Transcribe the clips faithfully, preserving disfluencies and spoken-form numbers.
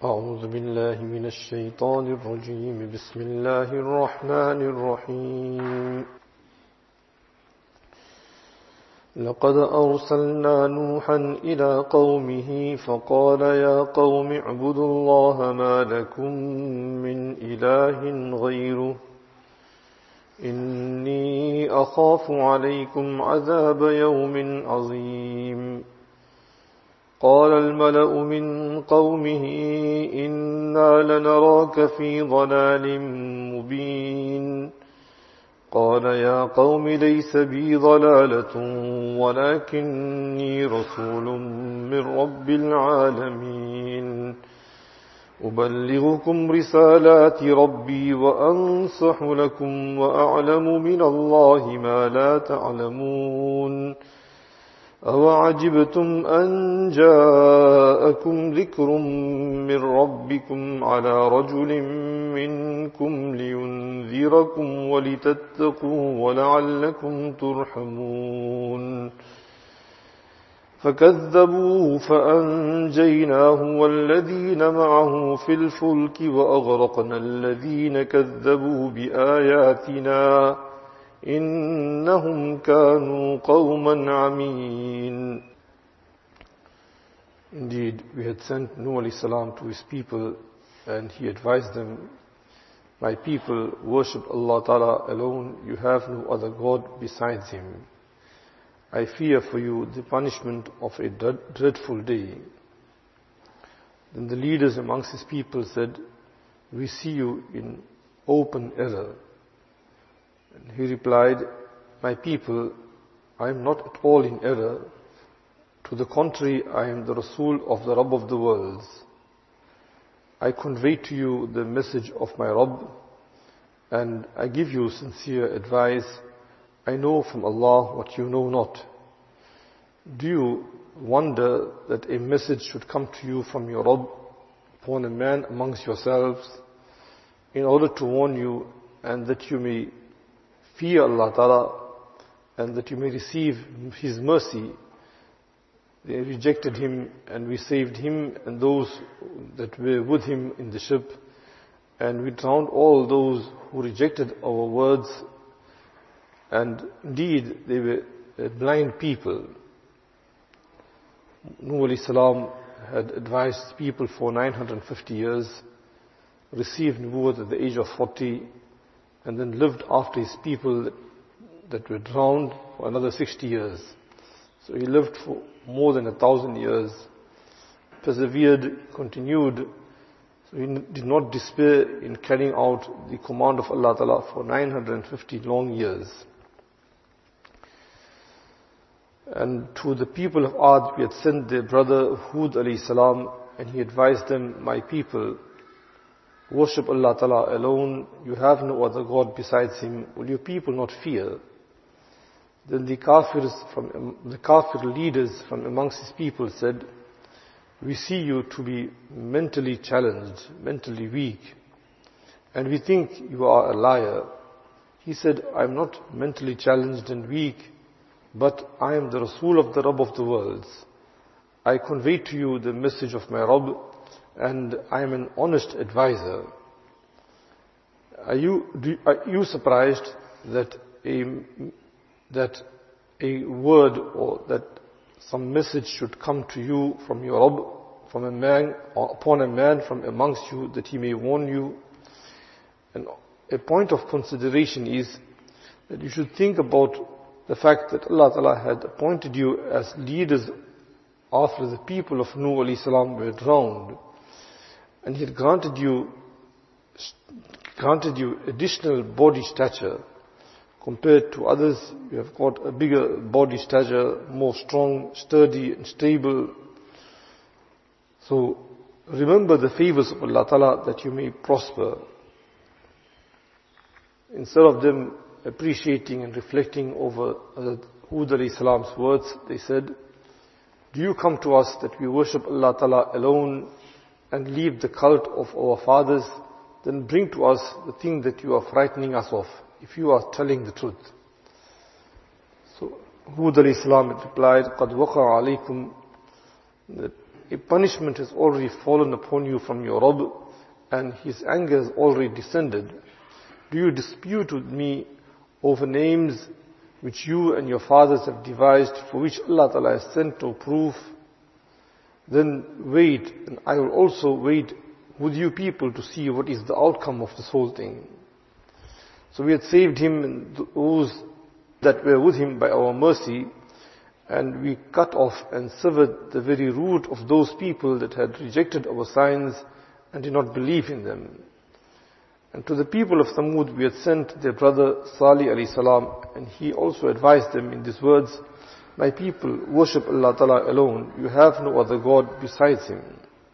أعوذ بالله من الشيطان الرجيم بسم الله الرحمن الرحيم لقد أرسلنا نوحا إلى قومه فقال يا قوم اعبدوا الله ما لكم من إله غيره إني أخاف عليكم عذاب يوم عظيم قال الملأ من قومه إنا لنراك في ضلال مبين قال يا قوم ليس بي ضلالة ولكني رسول من رب العالمين أبلغكم رسالات ربي وأنصح لكم وأعلم من الله ما لا تعلمون أوعجبتم أن جاءكم ذكر من ربكم على رجل منكم لينذركم ولتتقوا ولعلكم ترحمون فكذبوه فأنجيناه والذين معه في الفلك وأغرقنا الذين كذبوا بآياتنا إنهم كانوا قوما عمين. Indeed, we had sent Nuh alayhi salam to his people and he advised them, my people, worship Allah Ta'ala alone, you have no other God besides him. I fear for you the punishment of a dreadful day. Then the leaders amongst his people said, we see you in open error. And he replied, my people, I am not at all in error. To the contrary, I am the Rasul of the Rabb of the worlds. I convey to you the message of my Rabb, and I give you sincere advice. I know from Allah what you know not. Do you wonder that a message should come to you from your Rabb upon a man amongst yourselves in order to warn you and that you may fear Allah Ta'ala and that you may receive His mercy? They rejected him and we saved him and those that were with him in the ship, and we drowned all those who rejected our words, and indeed they were blind people. Nuh alayhi salam had advised people for nine hundred fifty years, received nubuwwat at the age of forty, and then lived after his people that were drowned for another sixty years. So he lived for more than a thousand years, persevered, continued. So he did not despair in carrying out the command of Allah Ta'ala for nine hundred fifty long years. And to the people of Ad, we had sent their brother Hud alayhi salam, and he advised them, my people, worship Allah Ta'ala alone, you have no other God besides him, will your people not fear? Then the kafirs from the kafir leaders from amongst his people said, we see you to be mentally challenged, mentally weak, and we think you are a liar. He said, I am not mentally challenged and weak, but I am the Rasul of the Rabb of the worlds. I convey to you the message of my Rabb, and I am an honest advisor. Are you, do, are you surprised that a that a word or that some message should come to you from your Rabb, from a man, or upon a man from amongst you, that he may warn you? And a point of consideration is that you should think about the fact that Allah Ta'ala had appointed you as leaders after the people of Nuh alayhi salam were drowned, and He had granted you granted you additional body stature. Compared to others, you have got a bigger body stature, more strong, sturdy and stable. So remember the favors of Allah Ta'ala that you may prosper. Instead of them appreciating and reflecting over Hud alayhi salam's words, they said, do you come to us that we worship Allah Ta'ala alone and leave the cult of our fathers? Then bring to us the thing that you are frightening us of, if you are telling the truth. So Hud alayhi salam replied, قَدْ وَقَعَ عَلَيْكُمْ a punishment has already fallen upon you from your Rabb, and His anger has already descended. Do you dispute with me over names which you and your fathers have devised, for which Allah Ta'ala has sent no proof? Then wait, and I will also wait with you people to see what is the outcome of this whole thing. So we had saved him and those that were with him by our mercy, and we cut off and severed the very root of those people that had rejected our signs and did not believe in them. And to the people of Thamud we had sent their brother Salih alayhi salam, and he also advised them in these words, my people, worship Allah Ta'ala alone. You have no other God besides Him.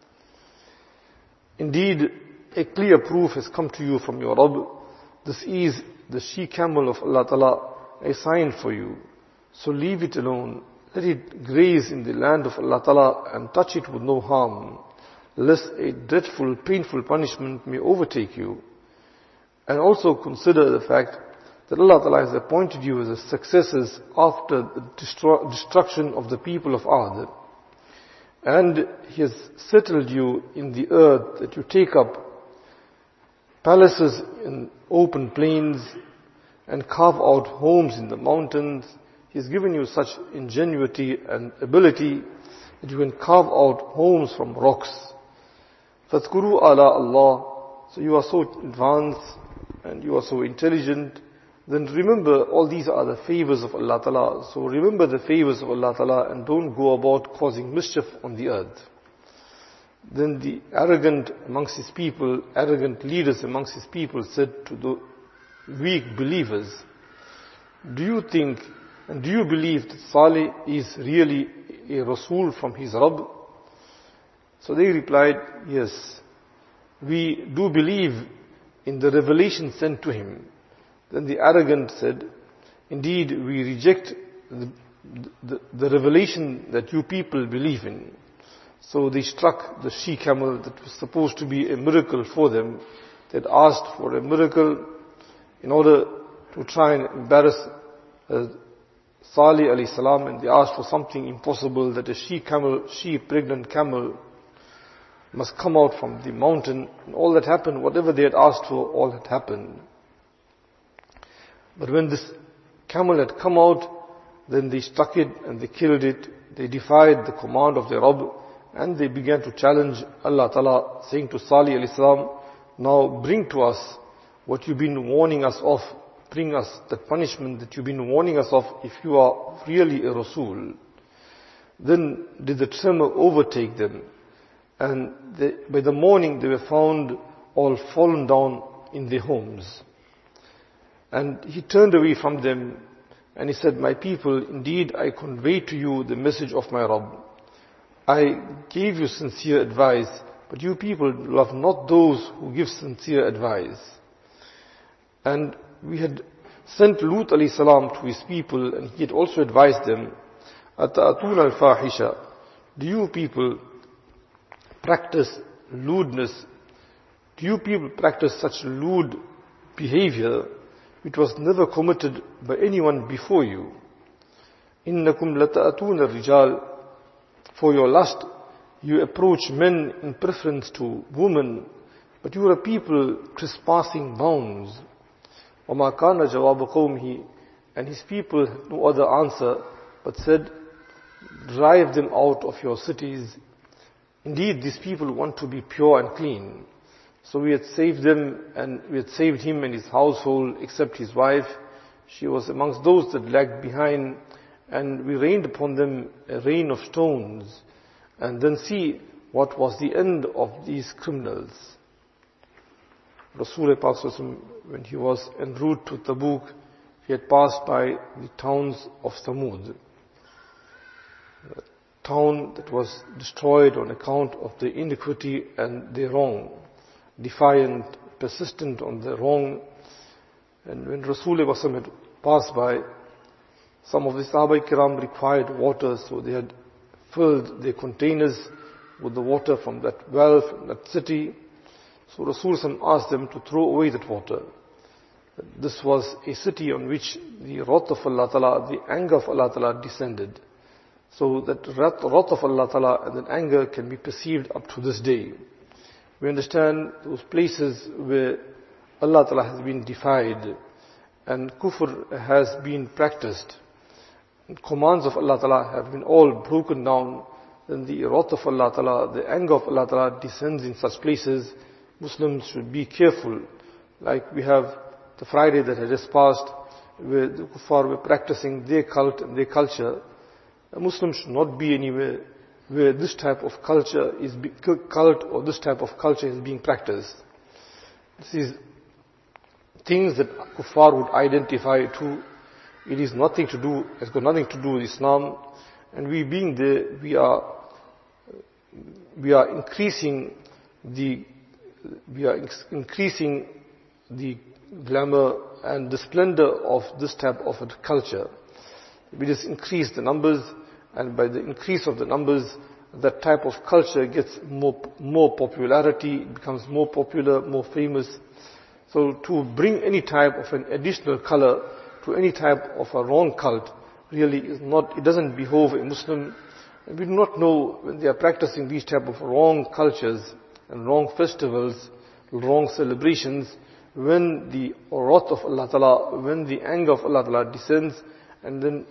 Indeed, a clear proof has come to you from your Rabb. This is the she-camel of Allah Ta'ala, a sign for you. So leave it alone. Let it graze in the land of Allah Ta'ala and touch it with no harm, lest a dreadful, painful punishment may overtake you. And also consider the fact that Allah Ta'ala has appointed you as the successors after the destru- destruction of the people of Ad. And He has settled you in the earth that you take up palaces in open plains and carve out homes in the mountains. He has given you such ingenuity and ability that you can carve out homes from rocks. فَاذْكُرُوا آلَاءَ اللَّهِ. So you are so advanced and you are so intelligent. Then remember, all these are the favors of Allah Ta'ala. So remember the favors of Allah Ta'ala and don't go about causing mischief on the earth. Then the arrogant amongst His people, arrogant leaders amongst His people said to the weak believers, do you think and do you believe that Salih is really a Rasul from his Rabb? So they replied, yes, we do believe in the revelation sent to him. Then the arrogant said, indeed we reject the, the, the revelation that you people believe in. So they struck the she-camel that was supposed to be a miracle for them. They had asked for a miracle in order to try and embarrass uh, Salih alayhi salam, and they asked for something impossible, that a she-camel, she-pregnant camel must come out from the mountain. And all that happened, whatever they had asked for, all had happened. But when this camel had come out, then they struck it and they killed it. They defied the command of their Rabb, and they began to challenge Allah Ta'ala, saying to Salih alayhi salam, now bring to us what you've been warning us of. Bring us the punishment that you've been warning us of if you are really a Rasul. Then did the tremor overtake them, and they, by the morning they were found all fallen down in their homes. And he turned away from them and he said, my people, indeed I convey to you the message of my Rabb. I gave you sincere advice, but you people love not those who give sincere advice. And we had sent Lut alayhi salam to his people, and he had also advised them, أَتَأْتُونَ الْفَاحِشَةَ. Do you people practice lewdness? Do you people practice such lewd behavior which was never committed by anyone before you? إِنَّكُمْ لَتَأْتُونَ الرِّجَالِ. For your lust, you approach men in preference to women, but you are a people trespassing bounds. وَمَا كَانَ جَوَابَ قَوْمِهِ. And his people had no other answer but said, drive them out of your cities. Indeed, these people want to be pure and clean. So we had saved them, and we had saved him and his household except his wife. She was amongst those that lagged behind, and we rained upon them a rain of stones. And then see what was the end of these criminals. Rasulullah, when he was en route to Tabuk, he had passed by the towns of Thamud, a town that was destroyed on account of the iniquity and the wrong, defiant, persistent on the wrong. And when Rasulullah had passed by, some of the Sahaba Kiram required water, so they had filled their containers with the water from that well, from that city. So Rasulullah asked them to throw away that water. This was a city on which the wrath of Allah Ta'ala, the anger of Allah Ta'ala descended. So that wrath, wrath of Allah Ta'ala and that anger can be perceived up to this day. We understand those places where Allah Ta'ala has been defied and kufr has been practiced, and commands of Allah Ta'ala have been all broken down, then the wrath of Allah Ta'ala, the anger of Allah Ta'ala descends in such places. Muslims should be careful. Like we have the Friday that has just passed, where the kuffar were practicing their cult and their culture. A Muslim should not be anywhere where this type of culture is be, cult or this type of culture is being practiced. This is things that kuffar would identify to. It is nothing to do, it's got nothing to do with Islam. And we being there, we are, we are increasing the, we are increasing the glamour and the splendor of this type of a culture. We just increase the numbers, and by the increase of the numbers, that type of culture gets more, more popularity, it becomes more popular, more famous. So to bring any type of an additional color to any type of a wrong cult really is not, it doesn't behove a Muslim. And we do not know when they are practicing these type of wrong cultures and wrong festivals, wrong celebrations, when the wrath of Allah Ta'ala, when the anger of Allah Ta'ala descends, and then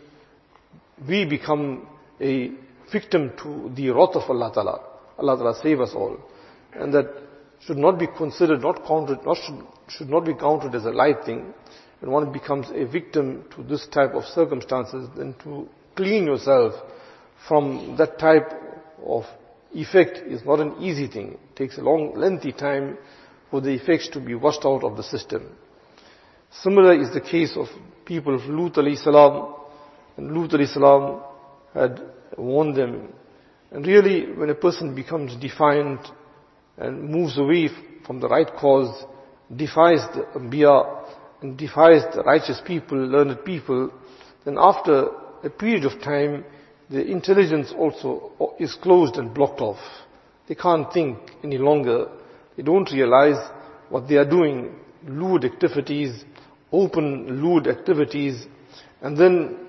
we become a victim to the wrath of Allah Ta'ala. Allah Ta'ala save us all. And that should not be considered, not counted, not should, should not be counted as a light thing. When one becomes a victim to this type of circumstances, then to clean yourself from that type of effect is not an easy thing. It takes a long, lengthy time for the effects to be washed out of the system. Similar is the case of people of Lut alayhi salam. And Lut alayhi salam had warned them. And really, when a person becomes defiant and moves away from the right cause, defies the Anbiya, and defies the righteous people, learned people, then after a period of time, the intelligence also is closed and blocked off. They can't think any longer. They don't realize what they are doing, lewd activities, open lewd activities, and then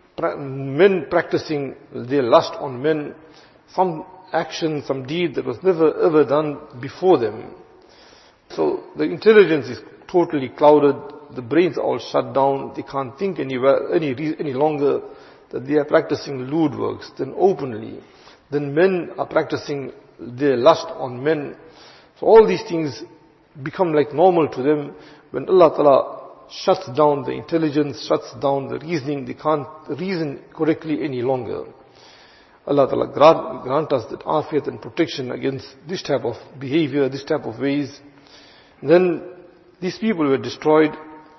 men practicing their lust on men, some action, some deed that was never ever done before them. So the intelligence is totally clouded, the brains are all shut down, they can't think anywhere, any, any longer, that they are practicing lewd works, then openly. Then men are practicing their lust on men. So all these things become like normal to them. When Allah Ta'ala shuts down the intelligence, shuts down the reasoning, they can't reason correctly any longer. Allah Ta'ala grant, grant us that afiyat and protection against this type of behavior, this type of ways. Then these people were destroyed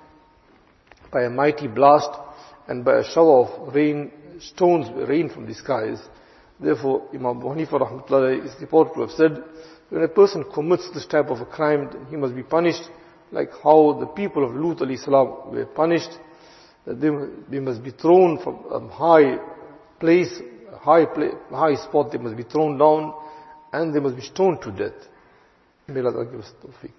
by a mighty blast and by a shower of rain, stones were rained from the skies. Therefore, Imam Abu Hanifa rahmatullahi is reported to have said, when a person commits this type of a crime, then he must be punished like how the people of Lut alayhi salam were punished. That they, they must be thrown from a high place, a high, place, high spot, they must be thrown down, and they must be stoned to death. May Allah give us tawfiq.